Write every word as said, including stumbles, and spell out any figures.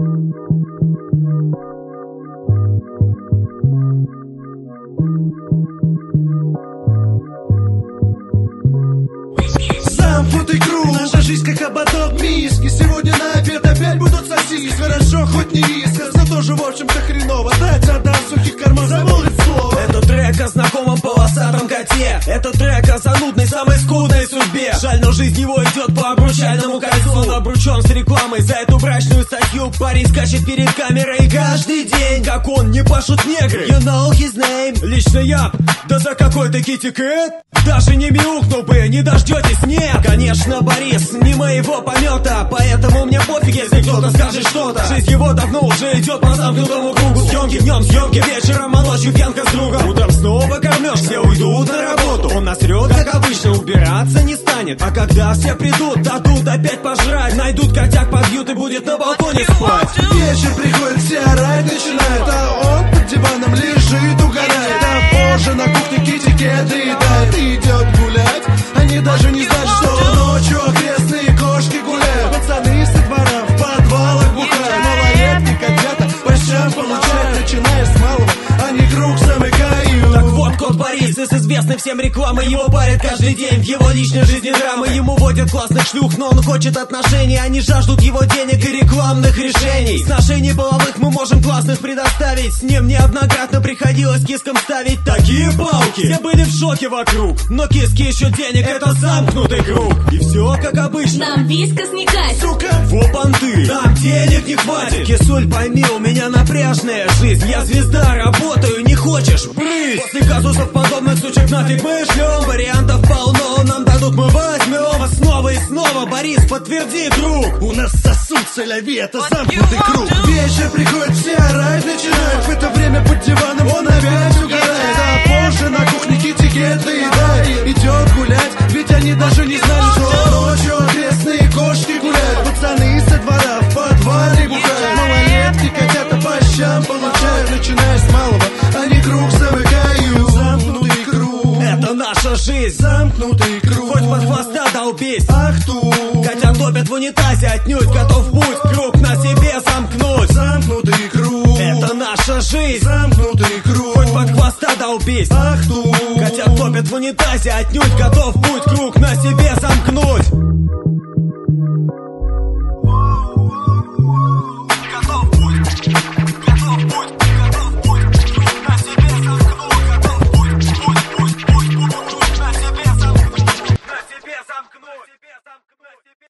Замкнутый круг, наша жизнь как ободок миски. Сегодня на обед опять будут сосиски. Хорошо, хоть не вискас, но тоже в общем-то хреново. Дать отдам сухих карман, замолвить слово. Это трек о знакомом полосатом коте. Это трек о занудной, самой скудной судьбе. Жаль, но жизнь его идет по обручальному кольцу. Он обручен с рекламой за эту брачную статью. Парень скачет перед камерой каждый день. Как он, не пашут негры. You know his name. Лично я, да за какой-то Китти Кэт даже не мяукнул бы, не дождетесь, нет. Конечно, Борис, не моего помета, поэтому мне пофиг, если кто-то скажет что-то. Жизнь его давно уже идет по замкнутому кругу. Съемки днем, съемки вечером, а ночью пьянка с другом. Утром снова кормешь, все уйдут на работу. Он насрет, как обычно, убираться не станет. А когда все придут, дадут опять пожрать. Найдут котяк, побьют и будет на балконе спать. Вечер приходит, все орать начинают, а он под диваном лежит, угорает. А позже на кухне Китти Кэт доедает и идет гулять. Они даже не знают, что ночью окрестные кошки гуляют. Пацаны со двора в подвалах бухают. Малолетки котята по щам получают, начиная с малого, они круг замыкают. Так вот, кот Борис из известной всем рекламы. Его парят каждый день, в его личной жизни драмы. Ему водят классных шлюх, но он хочет отношений. Они жаждут его денег и рекламных решений. Сношений половых мы можем классных предоставить. С ним неоднократно приходилось кискам ставить такие палки. Все были в шоке вокруг, но киски еще денег, это замкнутый круг. И все как обычно. Нам вискас не кать, сука, во понты, нам денег не хватит. Кисуль, пойми, у меня напряжная жизнь. Я звезда, работаю, не хочешь брысь. После казусов подобных сучек нафиг мы шлем. Вариантов полно, нам дадут, мы возьмем. Снова и снова, Борис, подтверди, друг. У нас сосуд соляви, это замкнутый круг. Вечер приходит, все орать начинают. В это время под диваном он опять угорает. А позже на кухне Китти Кэт доедает, идет гулять, ведь они даже не знали, что ночью окрестные кошки гуляют. Пацаны со двора в подвале бухают. Малолетки котята по щам получают, начиная с малого, они круг замыкают. Замкнутый круг, это наша жизнь. Замкнутый круг, хоть под хвоста долбись. Ах тут, хотя топят в унитазе отнюдь. Готов в путь, круг на себе замкнуть. Замкнутый круг, это наша жизнь. Замкнутый круг, хоть под хвоста долбись. Ах тут, хотя топят в унитазе отнюдь. Готов в путь, круг на себе замкнуть.